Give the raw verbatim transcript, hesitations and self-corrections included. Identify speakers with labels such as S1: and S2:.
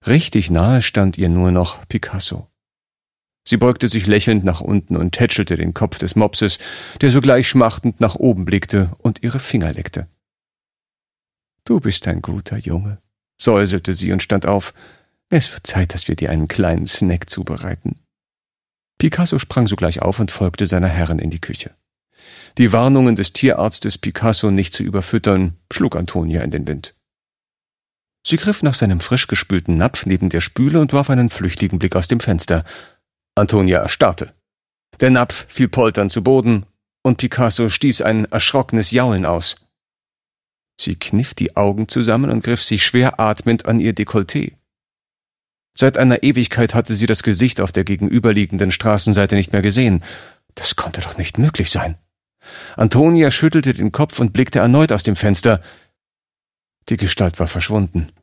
S1: Richtig nahe stand ihr nur noch Picasso. Sie beugte sich lächelnd nach unten und tätschelte den Kopf des Mopses, der sogleich schmachtend nach oben blickte und ihre Finger leckte. »Du bist ein guter Junge«, säuselte sie und stand auf. »Es wird Zeit, dass wir dir einen kleinen Snack zubereiten.« Picasso sprang sogleich auf und folgte seiner Herrin in die Küche. Die Warnungen des Tierarztes, Picasso nicht zu überfüttern, schlug Antonia in den Wind. Sie griff nach seinem frisch gespülten Napf neben der Spüle und warf einen flüchtigen Blick aus dem Fenster. Antonia erstarrte. Der Napf fiel polternd zu Boden, und Picasso stieß ein erschrockenes Jaulen aus. Sie kniff die Augen zusammen und griff sich schwer atmend an ihr Dekolleté. Seit einer Ewigkeit hatte sie das Gesicht auf der gegenüberliegenden Straßenseite nicht mehr gesehen. Das konnte doch nicht möglich sein. Antonia schüttelte den Kopf und blickte erneut aus dem Fenster. Die Gestalt war verschwunden.